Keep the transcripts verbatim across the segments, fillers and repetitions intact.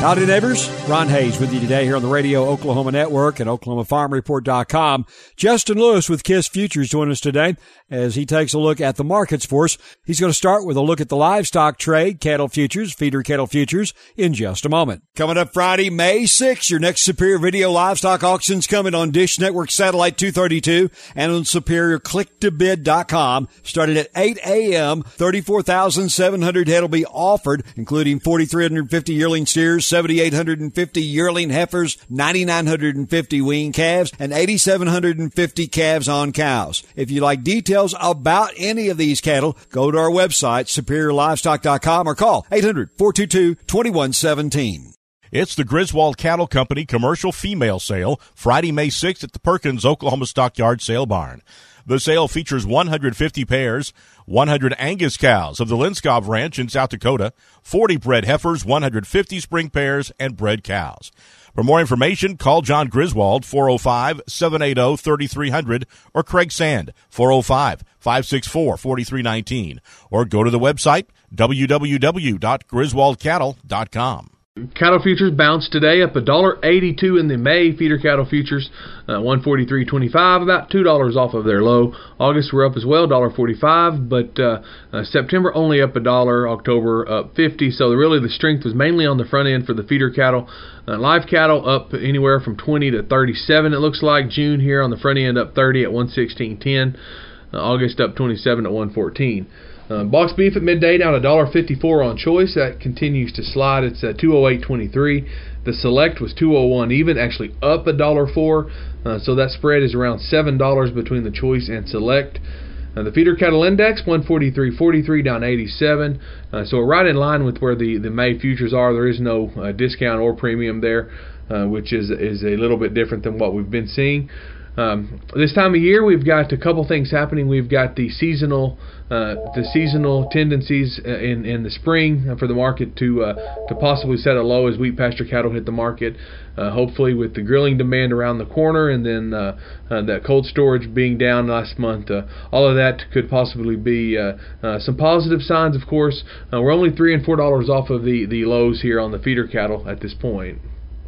Howdy, neighbors. Ron Hayes with you today here on the Radio Oklahoma Network and Oklahoma Farm Report dot com. Justin Lewis with Kiss Futures joining us today as he takes a look at the markets for us. He's going to start with a look at the livestock trade, cattle futures, feeder cattle futures in just a moment. Coming up Friday, May sixth, your next Superior Video Livestock Auction's coming on Dish Network Satellite two thirty-two and on Superior Click to Bid dot com. Starting at eight a.m., thirty-four thousand seven hundred head will be offered, including four thousand three hundred fifty yearling steers, seven thousand eight hundred fifty yearling heifers, nine thousand nine hundred fifty wean calves, and eight thousand seven hundred fifty calves on cows. If you'd like details about any of these cattle, go to our website, Superior Livestock dot com, or call eight hundred, four two two, two one one seven. It's the Griswold Cattle Company commercial female sale, Friday, May sixth at the Perkins Oklahoma Stockyard Sale Barn. The sale features one hundred fifty pairs, one hundred Angus cows of the Linskov Ranch in South Dakota, forty bred heifers, one hundred fifty spring pairs, and bred cows. For more information, call John Griswold, four oh five, seven eight oh, three three zero zero, or Craig Sand, four oh five, five six four, four three one nine, or go to the website, w w w dot griswold cattle dot com. Cattle futures bounced today, up one dollar eighty-two in the May feeder cattle futures, uh, one forty-three twenty-five, about two dollars off of their low. August were up as well, one dollar forty-five, but uh, uh, September only up a dollar, October up fifty. So really the strength was mainly on the front end for the feeder cattle. Uh, live cattle up anywhere from twenty to thirty-seven. It looks like June here on the front end up thirty at one sixteen ten. Uh, August up twenty-seven at one fourteen. Uh, box beef at midday down one dollar fifty-four on choice. That continues to slide. It's at two oh eight twenty-three. The select was two oh one even, actually up one dollar four. Uh, so that spread is around seven dollars between the choice and select. Uh, the feeder cattle index one forty-three forty-three down eighty-seven. Uh, so we're right in line with where the, the May futures are. There is no uh, discount or premium there, uh, which is is a little bit different than what we've been seeing. Um, this time of year, we've got a couple things happening. We've got the seasonal, uh, the seasonal tendencies in in the spring for the market to uh, to possibly set a low as wheat pasture cattle hit the market. Uh, hopefully, with the grilling demand around the corner, and then uh, uh, that cold storage being down last month, uh, all of that could possibly be uh, uh, some positive signs. Of course, uh, we're only three and four dollars off of the the lows here on the feeder cattle at this point.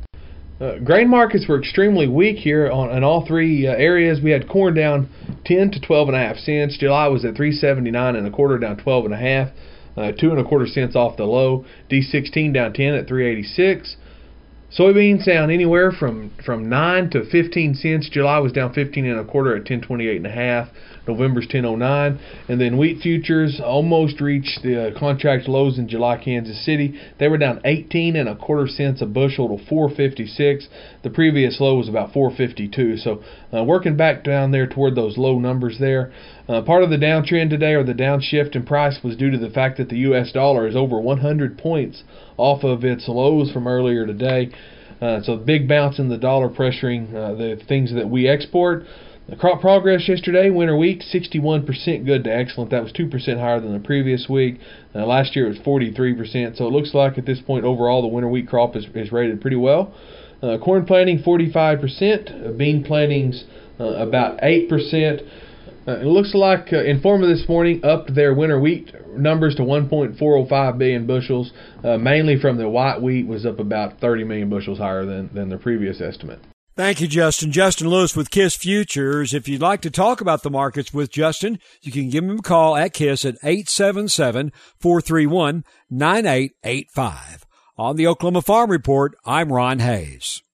Uh, grain markets were extremely weak here on in all three uh, areas. We had corn down ten to twelve and a half cents. July was at three seventy-nine and a quarter, down twelve and a half, uh, two and a quarter cents off the low. D sixteen down ten at three eighty-six. Soybeans down anywhere from from nine to fifteen cents. July was down fifteen and a quarter at ten twenty-eight and a half. November's ten oh nine. And then wheat futures almost reached the uh, contract lows in July, Kansas City. They were down eighteen and a quarter cents a bushel to four fifty-six. The previous low was about four fifty-two. So uh, working back down there toward those low numbers there. Uh, part of the downtrend today, or the downshift in price, was due to the fact that the U S dollar is over one hundred points off of its lows from earlier today. Uh, so big bounce in the dollar pressuring uh, the things that we export. The crop progress yesterday, winter wheat, sixty-one percent good to excellent. That was two percent higher than the previous week. Uh, last year it was forty-three percent. So it looks like at this point overall the winter wheat crop is, is rated pretty well. Uh, corn planting, forty-five percent. Uh, bean plantings, uh, about eight percent. Uh, it looks like uh, Informa this morning upped their winter wheat numbers to one point four oh five billion bushels, uh, mainly from the white wheat was up about thirty million bushels higher than, than their previous estimate. Thank you, Justin. Justin Lewis with Kiss Futures. If you'd like to talk about the markets with Justin, you can give him a call at Kiss at eight seven seven, four three one, nine eight eight five. On the Oklahoma Farm Report, I'm Ron Hayes.